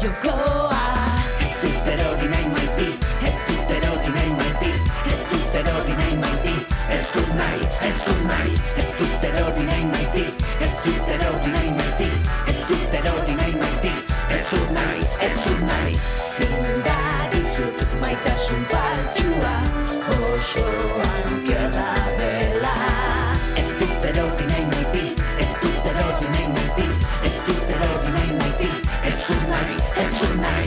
jokoa. Ez dut erori nahi maiti, ez dut erori nahi maiti, ez dut erori nahi maiti, ez dut nahi, ez dut nahi, ez dut erori nahi maiti, ez dut erori nahi maiti, ez dut erori nahi maiti, ez dut nahi, ez dut nahi. Zindagizut maitasun faltsua, oso ankerra dela. Ez dut erori nahi maiti, ez dut erori nahi maiti, ez dut erori nahi maiti, ez dut nahi, ez dut nahi.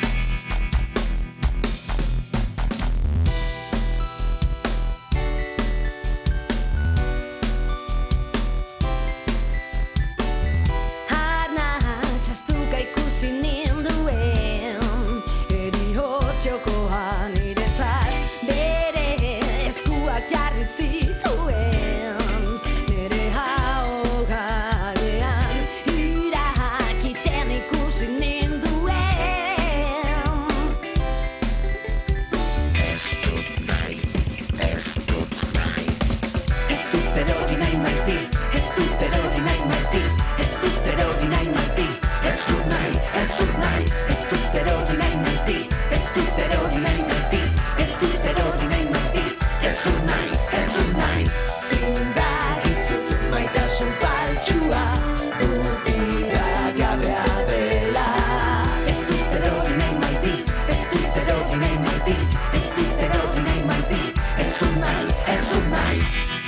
Arnaz, ez duka ikusi ninduen, erihotxokoan irezat, bere eskuak jarri zituen, nere ahogalean, irakiten ikusi ninduen. Ez dut nahi, ez dut nahi. Ez dut erori nahi maiti, ez dut erori nahi maiti, ez dut erori nahi maiti, ez dut nahi, ez dut nahi, ez dut erori nahi maiti, ez dut erori nahi maiti, ez dut erori nahi maiti, ez dut nahi, ez dut nahi. Zindagizut maitasun faltsua, dutira gabea dela. Ez dut erori nahi maiti, ez dut erori nahi maiti, ez dut erori nahi maiti, ez dut nahi, ez dut nahi.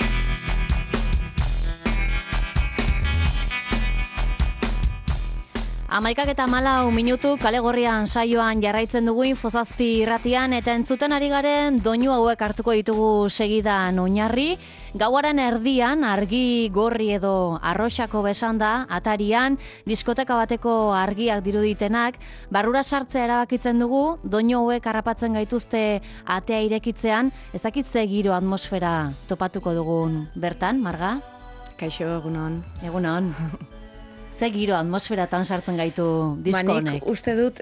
Amaikak eta 14 minutu kale gorrian saioan jarraitzen dugu Infozazpi irratian eta entzuten ari garen doinu hauek hartuko ditugu segidan oinarri. Gauaren erdian argi gorri edo arroxako besanda atarian diskoteka bateko argiak diruditenak barrura sartzea erabakitzen dugu doinu hauek harrapatzen gaituzte atea irekitzean. Ez dakit ze giro atmosfera topatuko dugun bertan, Marga? Kaixo, egunon. Egunon. Ze giro atmosferatan sartzen gaitu disko honek? Nik uste dut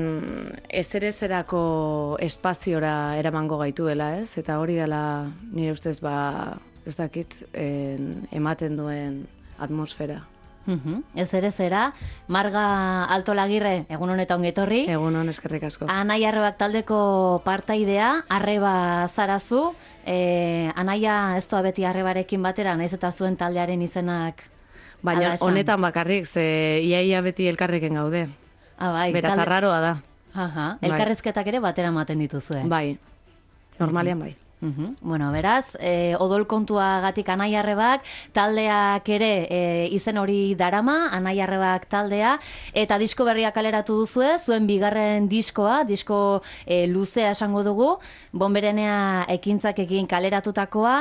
ezerezerako espaziora eramango gaituela, ez? Eta hori dela nire ustez ez dakit ematen duen atmosfera. Ez ere zera, Marga Altolagirre, egun honetan ongetorri. Egunon, eskerrik asko. Anaia Arrebak taldeko partaidea, Arreba zarazu. Anaia ez doa beti Arrebarekin batera, naiz eta zuen taldearen izenak. Baina honetan bakarrik, ze iaia beti elkarrekin gaude. Bai, beraz arraroa da. Elkarrezketak ere batera ematen dituzue. Bai, normalian bai. Bueno, beraz, odol kontuagatik Anaia Arrebak taldeak ere izen hori darama, Anaia Arrebak taldea, eta disko berriak kaleratu duzue, zuen bigarren diskoa, disko luzea esango dugu, Bonberenea ekintzakekin kaleratutakoa,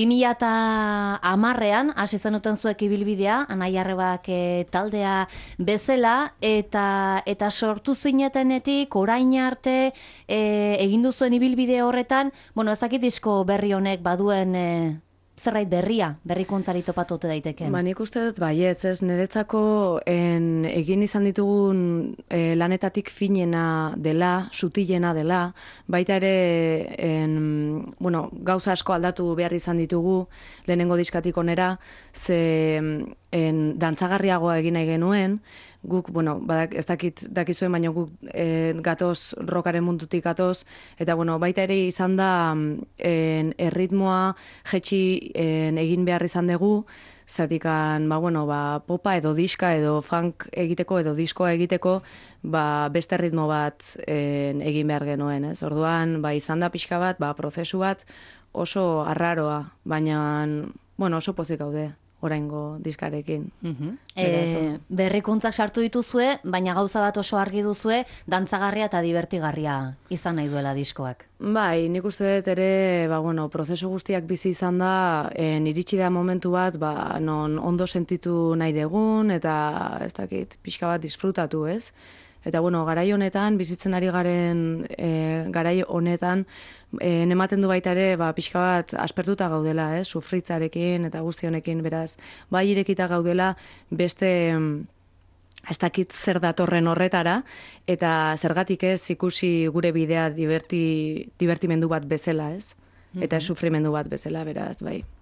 2010an hasi zenuten zuek ibilbidea, Anaia Arrebak taldea bezala, eta sortu zinetenetik orain arte egin duzuen ibilbide horretan, bueno, ezakit disko berri honek baduen zerbait berrikuntzari topatote daiteke. Nik uste dut baietz, ez niretzako egin izan ditugun lanetatik finena dela, sutilena dela, baita ere gauza asko aldatu behar izan ditugu lehenengo diskatik onera, ze dantzagarriagoa egin nahi genuen, guk, ez dakizuen, baina guk gatoz, rockaren mundutik gatoz, eta baita ere izan da erritmoa jetxi egin behar izan dugu, zertikan, popa edo diska edo funk egiteko edo diskoa egiteko, beste ritmo bat egin behar genuen, ez? Orduan, izan da pixka bat, prozesu bat oso arraroa, baina, oso pozik gaude oraingo diskarekin. Berrikuntzak sartu dituzue, baina gauza bat oso argi duzue, dantzagarria eta divertigarria izan nahi duela diskoak. Bai, nik uste dut ere, prozesu guztiak bizi izan da, iritsi da momentu bat, non ondo sentitu nahi degun, eta ez dakit, pixka bat disfrutatu, ez? Eta, garai honetan, bizitzen ari garen garai honetan, ematen du baita ere, pixka bat aspertuta gaudela, sufritzarekin eta guzti honekin, beraz, bai irekita gaudela beste ez dakit zer datorren horretara, eta zergatik ez ikusi gure bidea divertimendu bat bezala, ez? Eta sufrimendu bat bezala, beraz, bai.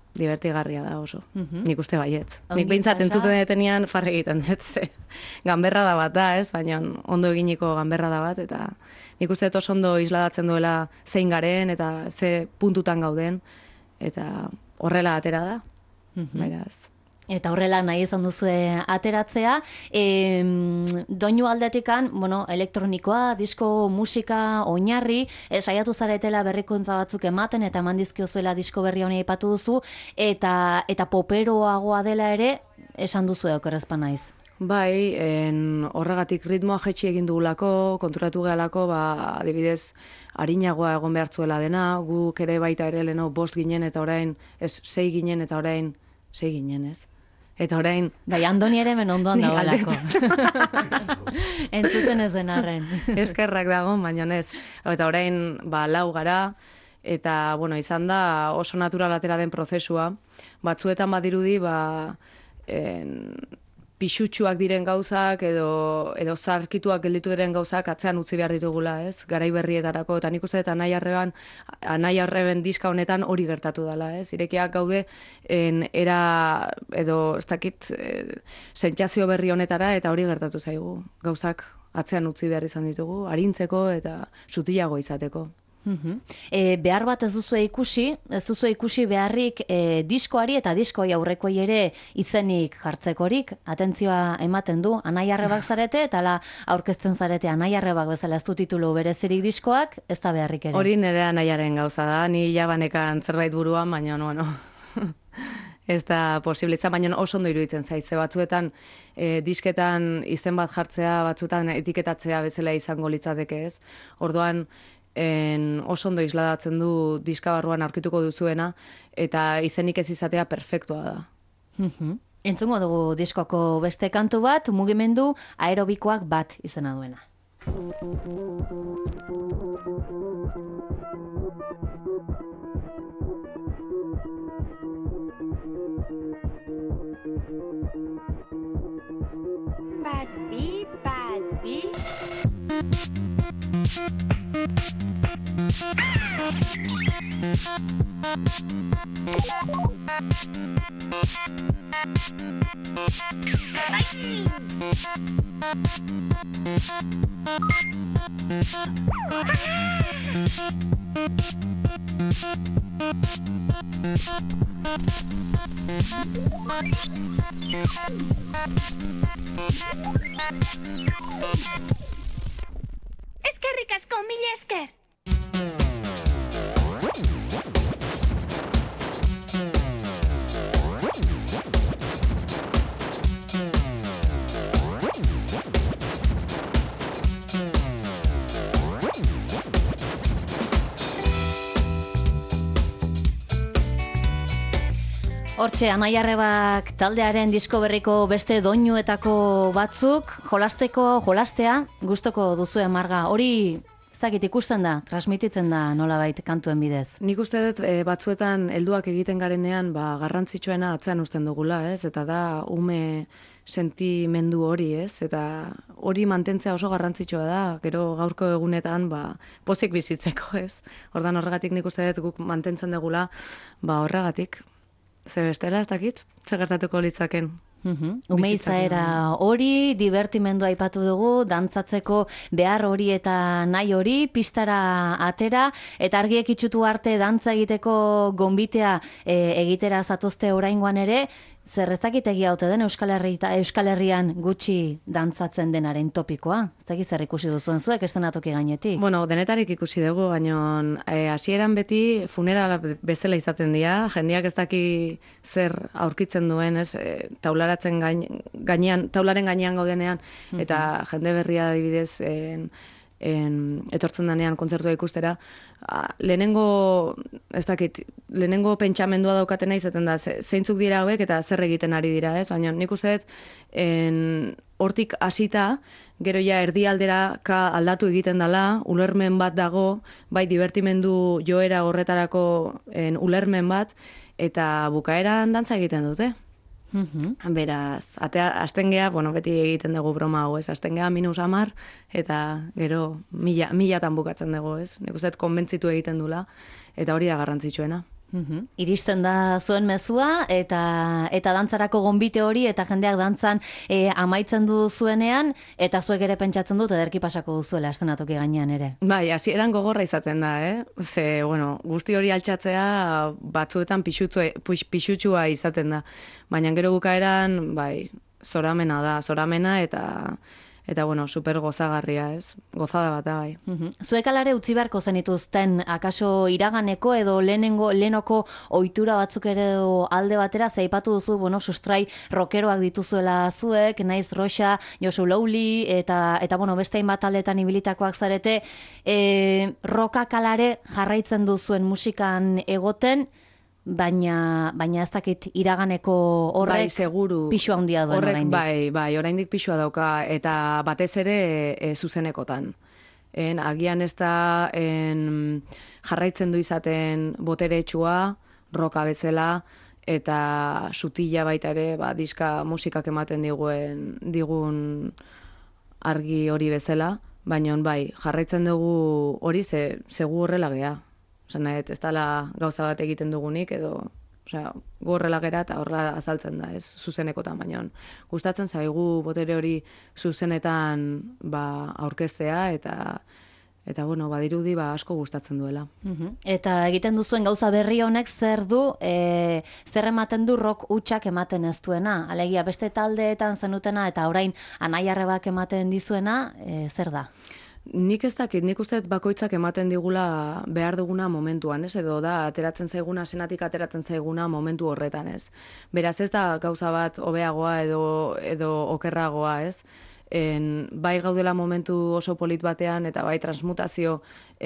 divertigarria da oso. Nik uste baietz. Ongi Nik behintzat pasa. entzuten detenean farre egiten dut, ze ganberra da bat da, ez? Baina ondo eginiko ganberra da bat, eta nik uste dut oso ondo isladatzen duela zein garen, eta ze puntutan gauden, eta horrela atera da. Beraz. Eta horrela nahi izan duzue ateratzea. Doinu aldetikan, bueno, elektronikoa, disko, musika, oinarri, saiatu zaretela berrikuntza batzuk ematen, eta eman dizkiozuela disko berri honi aipatu duzu, eta poperoagoa dela ere, esan duzu okerrezpa naiz. Bai, horregatik ritmoa jetxi egin dugulako, konturatu gehalako, adibidez, arinagoa egon behartzuela dena, guk ere baita ere leno 5 ginen, eta orain, 6 ginen, eta orain 6 ginen, ez? Eta orain... Bai, Andoni ere hemen ondoan Ni dagoelako. Entzuten ez den arren. Eskerrak dago, baina ez. Eta orain, 4 gara, eta, bueno, izan da oso natural atera den prozesua. Batzuetan badirudi, pixutsuak diren gauzak edo zarkituak gelditu diren gauzak atzean utzi behar ditugula, ez? Garai berrietarako, eta nik uste dut Anai Arreben diska honetan hori gertatu dela, ez? Irekiak gaude era edo ez dakit sentsazio berri honetara, eta hori gertatu zaigu. Gauzak atzean utzi behar izan ditugu, arintzeko eta sutilago izateko. Behar bat ez duzue ikusi beharrik diskoari eta diskoi aurrekoi ere izenik jartzekorik, atentzioa ematen du, Anai Arrebak zarete, eta aurkezten zarete Anai Arrebak bezala ez du titulu berezirik diskoak, ez da beharrik ere. Hori nire anaiaren gauza da, ni jabanekan zerbait buruan, baina, bueno, ez da posible izan, baina oso ondo iruditzen zaitze. Batzuetan disketan izen bat jartzea, batzuetan etiketatzea bezala izango litzateke, ez? Orduan, oso ondo isladatzen du diska barruan aurkituko duzuena, eta izenik ez izatea perfektua da. Entzungo dugu diskoko beste kantu bat, mugimendu aerobikoak bat izena duena. Badi, badi. Eskerrik asko, mila esker. Hortxe, Anai Arrebak taldearen disko berriko beste doinuetako batzuk, jolastea, gustoko duzue Marga. Hori, ez dakit ikusten da, transmititzen da nolabait kantuen bidez. Nik uste dut batzuetan helduak egiten garenean garrantzitsuena atzean uzten dugula, ez? Eta da ume sentimendu hori, ez? Eta hori mantentzea oso garrantzitsua da, gero gaurko egunetan pozik bizitzeko, ez? Ordan horregatik nik uste dut guk mantentzen dugula, horregatik. Ze bestela, ez dakit, txegertatuko litzaken. Ume izaera hori, divertimendua aipatu dugu, dantzatzeko behar hori eta nahi hori, pistara atera, eta argiek itxutu arte dantza egiteko gonbitea egitera zatozte oraingoan ere, zer ez dakit egia ote den Euskal Herrian gutxi dantzatzen denaren topikoa? Ez dakit zer ikusi duzuen zuek eszenatoki gainetik? Bueno, denetarik ikusi dugu, baina hasieran beti funeral bezala izaten dira, jendeak ez daki zer aurkitzen duen, ez, taularen gainean gaudenean, eta jende berria adibidez etortzen denean kontzertua ikustera, lehenengo pentsamendua daukatena izaten da, zeintzuk dira hauek eta zer egiten ari dira, ez? Baina nik uste dut, hortik hasita, gero ja erdialderaka aldatu egiten dela, ulermen bat dago, bai divertimendu joera horretarako ulermen bat, eta bukaeran dantza egiten dute. Beraz, hasten gea, beti egiten dugu broma hau, ez? Hasten gea -10, eta gero milatan bukatzen dugu, ez? Nik uste dut konbentzitu egiten dula, eta hori da garrantzitsuena. Iristen da zuen mezua eta dantzarako gonbite hori eta jendeak dantzan amaitzen du zuenean eta zuek ere pentsatzen dut ederki pasako duzuela eszenatoki gainean ere. Bai, hasieran gogorra izaten da, Ze, guzti hori altxatzea batzuetan pixutsua izaten da. Baina gero bukaeran, bai, zoramena eta super gozagarria, gozada bat da, bai. Zuek alare utzi beharko zenituzten, akaso iraganeko edo lehenoko ohitura batzuk ere alde batera, zeipatu duzu, sustrai rockeroak dituzuela zuek, Naiz Roxa, Josu Lowly, eta beste hainbat taldeetan ibilitakoak zarete, rockak alare jarraitzen duzuen musikan egoten, baina ez dakit iraganeko horrek bai, seguru, pixua handia duen oraindik. Bai, oraindik pixua dauka, eta batez ere zuzenekotan. Agian ez da jarraitzen du izaten boteretsua, roka bezala, eta sutila baita ere, diska musikak ematen digun argi hori bezala, baina bai, jarraitzen dugu hori segu horrela gea. Ez dela gauza bat egiten dugunik, edo gorrela gera eta horrela azaltzen da, zuzenekotan, baina gustatzen zaigu botere hori zuzenetan aurkeztea eta badirudi asko gustatzen duela. Eta egiten duzuen gauza berri honek zer du, zer ematen du rock hutsak ematen ez duena? Alegia beste taldeetan zenutena eta orain anaiarrebak ematen dizuena, zer da? Nik ez dakit, nik uste bakoitzak ematen digula behar duguna momentuan, edo da ateratzen zaiguna, senatik ateratzen zaiguna momentu horretan, Beraz ez da gauza bat hobeagoa edo okerragoa, Bai gaudela momentu oso polit batean eta bai transmutazio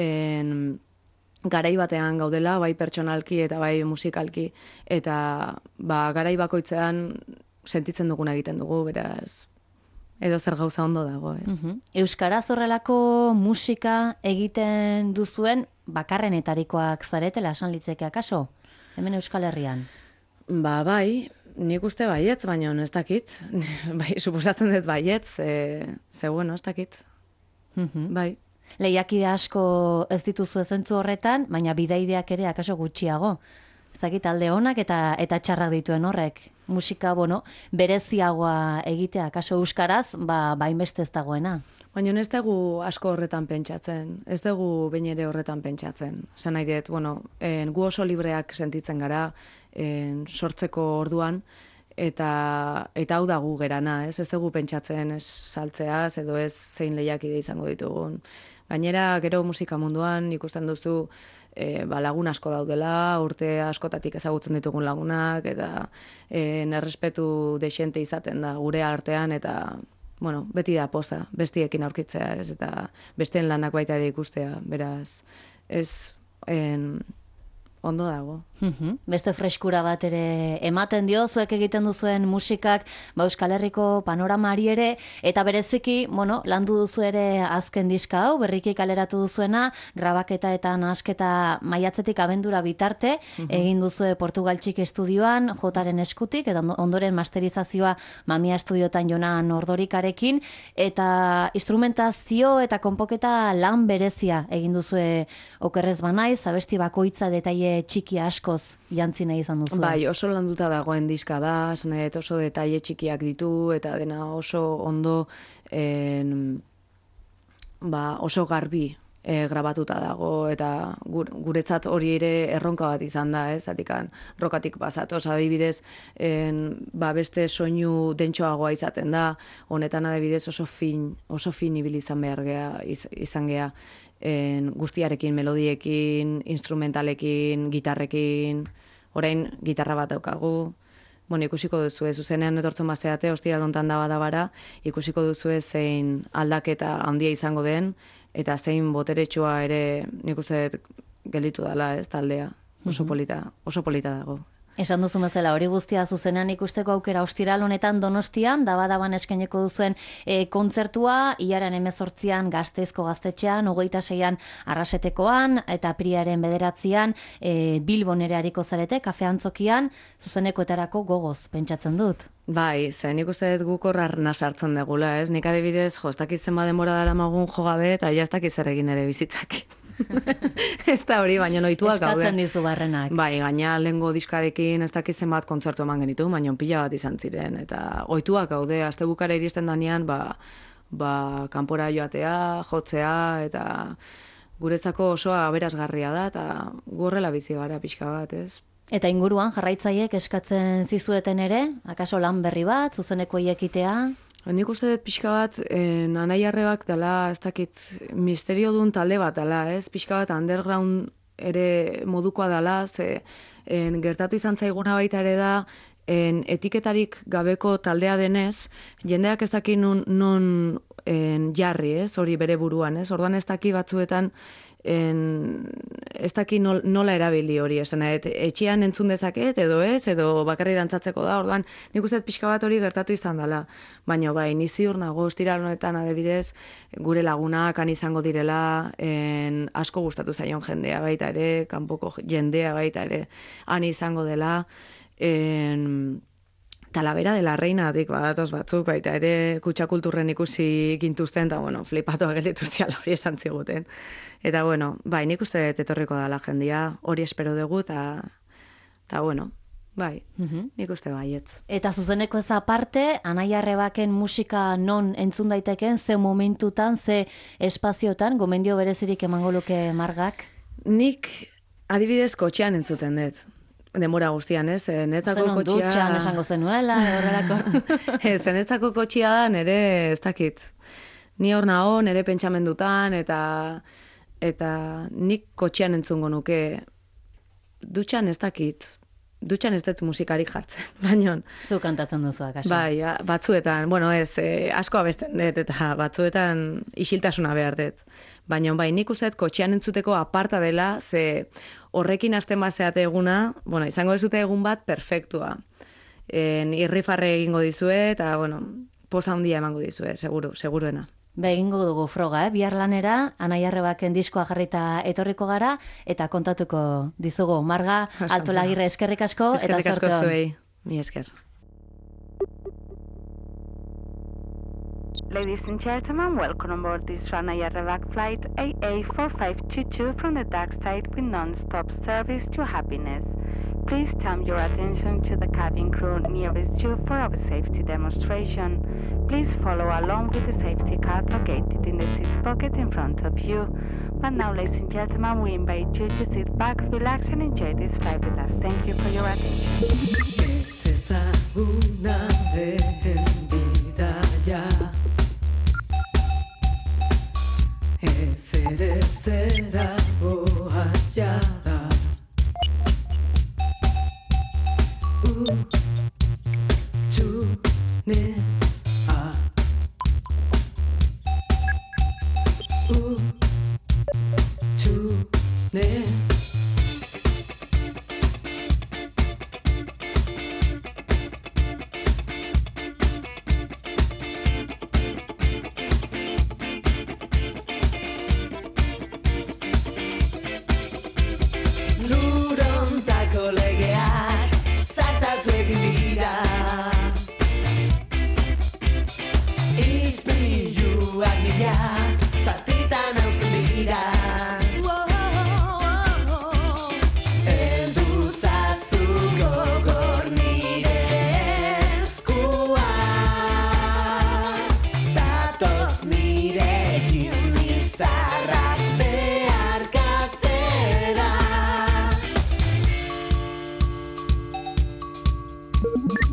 garai batean gaudela, bai pertsonalki eta bai musikalki, eta garai bakoitzean sentitzen duguna egiten dugu, beraz edo zer gauza ondo dago, Euskaraz horrelako musika egiten duzuen bakarrenetarikoak zaretela esan litzeke akaso? Hemen Euskal Herrian? Bai, nik uste baietz, baina ez dakit. Bai, suposatzen dut baietz, ez dakit. Bai. Lehiakide asko ez dituzu zentzu horretan, baina bidaideak ere akaso gutxiago. Ezakit alde onak eta txarrak dituen horrek. Musika, bereziagoa egitea, akaso euskaraz, hainbeste ez dagoena. Baina ez dugu asko horretan pentsatzen, ez dugu behin ere horretan pentsatzen. Zan nahi dut, gu oso libreak sentitzen gara, sortzeko orduan, eta hau da gu gerana, ez dugu pentsatzen ez saltzeaz, edo ez zein lehiakide izango ditugun. Gainera, gero musika munduan ikusten duzu, lagun asko daudela, urte askotatik ezagutzen ditugun lagunak, eta errespetu dexente izaten da gure artean, eta beti da poza, bestiekin aurkitzea, eta besteen lanak baita ere ikustea, beraz, ondo dago. Beste freskura bat ere ematen dio, zuek egiten duzuen musikak Euskal Herriko panoramari ere, eta bereziki, landu duzu ere azken diska hau, berriki kaleratu duzuena, grabaketa eta nahasketa maiatzetik abendura bitarte, egin duzu Portugal Txiki Estudioan, Jotaren eskutik, eta ondoren masterizazioa Mamia Estudiotan Jonan Ordorikarekin, eta instrumentazio eta konpoketa lan berezia egin duzu okerrez banaiz, abesti bakoitza detaile txiki askoz jantzi nahi izan duzu. Bai, oso landuta dagoen diska da, oso detaile txikiak ditu, eta dena oso ondo, oso garbi grabatuta dago, eta guretzat hori ere erronka bat izan da, zatikan rokatik pasatoz, adibidez, beste soinu dentsoagoa izaten da, honetan adibidez oso fin ibil izan gea, guztiarekin, melodiekin, instrumentalekin, gitarrekin, orain gitarra bat daukagu, ikusiko duzu, zuzenean etortzen bazeate, ostira lontan da badabara, ikusiko duzu zein aldaketa handia izango den, eta zein boteretsua ere nik uste gelditu dela, taldea, oso polita dago. Esan duzu bezala, hori guztia zuzenean ikusteko aukera ostiral honetan Donostian, daban eskaineko duzuen kontzertua, iaren 18an Gasteizko gaztetxean, 26an Arrasetekoan, eta apirilaren 9an Bilbon ere hariko zarete, kafe antzokian, zuzenekoetarako gogoz, pentsatzen dut. Bai, nik uste dut guk horrar nasartzen degula, Nik adibidez, ez dakit zenba denbora dara magun jo gabe, eta ez dakit zer egin ere bizitzak. Ez da hori, baina ohituak gaude. Eskatzen dizu barrenak. Bai, gaina lehengo diskarekin ez dakiz zenbat kontzertu eman genitu, baina pila bat izan ziren. Eta ohituak gaude, astebukara iristen danean, kanpora joatea, jotzea, eta guretzako osoa aberasgarria da, eta gorrela bizi gara pixka bat, ez? Eta inguruan jarraitzaiek eskatzen zizueten ere, akaso lan berri bat, zuzeneko ekitea? Nik uste dut pixka bat, Anai Arrebak dela, ez dakit, misterio dun talde bat dela, ez? Pixka bat underground ere modukoa dela, ze gertatu izan zaiguna baita ere da, etiketarik gabeko taldea denez, jendeak ez daki non jarri, ez? Hori bere buruan, ez? Orduan ez daki batzuetan, ez daki nola erabili hori, esan, etxean entzun dezaket, edo bakarri dantzatzeko da, orduan nik uste pixka bat hori gertatu izan dela. Baina bai, ni ziur nago, ostiral honetan adibidez, gure lagunak han izango direla, asko gustatu zaion jendea baita ere, kanpoko jendea baita ere, han izango dela, Talavera de la Reina dik badatoz batzuk, baita ere kutsakulturren ikusi gintuzten, eta bueno, flipatuak gelditu ziala hori esan ziguten. Eta bueno, bai, nik uste etorriko dala jendia, hori espero dugu, eta bueno, bai, nik uste baietz. Eta zuzeneko ez aparte, Anai Arrebaken musika non entzun daiteken, ze momentutan, ze espaziotan, gomendio berezirik emango luke Margak? Nik adibidez kotxean entzuten dut. Demora guztian, ez? Netzako kotxia... Dutxan esango zenuela, horrelako. Netzako kotxia da, nire ez dakit. Ni hor nago, nire pentsamendutan, eta nik kotxean entzungo nuke. Dutxan ez dakit. Dutxan ez dut musikarik jartzen, baina... Zu kantatzen duzu, akaso. Bai, batzuetan, bueno ez, asko abesten dut, eta batzuetan isiltasuna behar dut. Baina bai, nik uste dut kotxean entzuteko aparta dela, ze horrekin hasten bazeate eguna, bueno, izango dizute egun bat perfektua. Irrifarre egingo dizue, eta, bueno, poza handia emango dizue, seguruena. Egingo dugu froga, bihar lanera, Anai Arrebaken diskoa jarrita etorriko gara, eta kontatuko dizugu. Marga, Altolagirre eskerrik asko, eta zorte on. Eskerrik asko zuei, mi esker. Ladies and gentlemen, welcome on board this Anai Arrebak flight AA4522 from the dark side with non-stop service to happiness. Please turn your attention to the cabin crew nearest you for our safety demonstration. Please follow along with the safety card located in the seat pocket in front of you. But now, ladies and gentlemen, we invite you to sit back, relax and enjoy this flight with us. Thank you for your attention. Zeharkatzera